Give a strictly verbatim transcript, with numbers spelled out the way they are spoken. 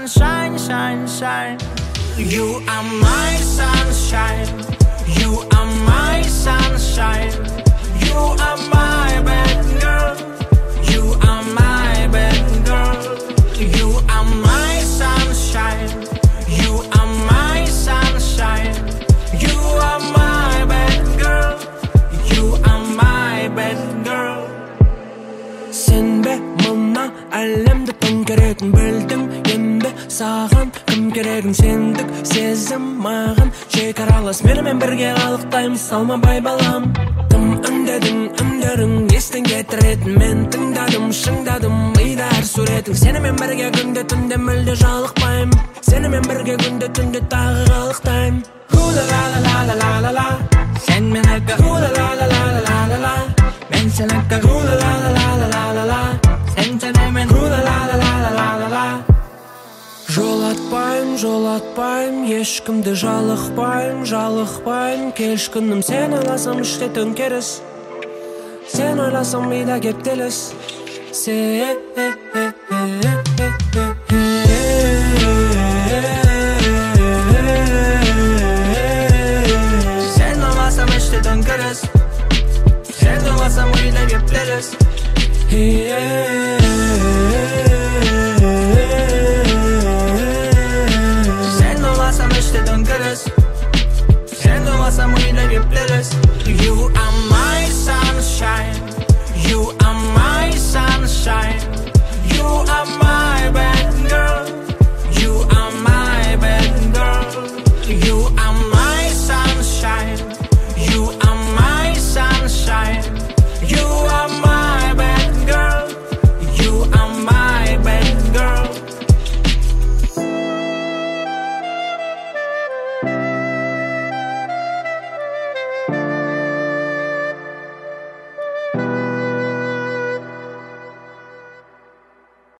sunshine, shine, shine. You are my sunshine. You are my sunshine. You are my bad girl. You are my bad girl. You are my sunshine. You are my sunshine. You are my bad girl. You are my bad girl. Sen be mına әлемді тым керегін білдім. Енді саған кім керегін сендік сезім маған шекаралас. Менімен бірге қалықтаймыз салмабай балам. Тым үндедің үндерің естен кетіретін. Мен тыңдадым шыңдадым мида әр суретің. Сенімен бірге күнде түнде мүлде жалықпайым. Сенімен бірге күнде түнде тағы қалықтайым. Ху-ла-ла-ла-ла-ла-ла-ла. Sen мен әкка ху-ла-ла-ла-ла-ла-ла-ла. Мен сен әкка ху-ла-ла-ла-ла-ла-ла-ла. Sen сәнемен ху-ла-ла-ла-ла-ла-ла-ла. Жол атпайым, жол атпайым, ешкімді жалықпайым, жалықпайым. Кеш күнім сен ойласам іште төңкеріс. Сен ойласам мида кептеліс. Сен ойласам іште төңкеріс. Sen ойласам мида кептеліс.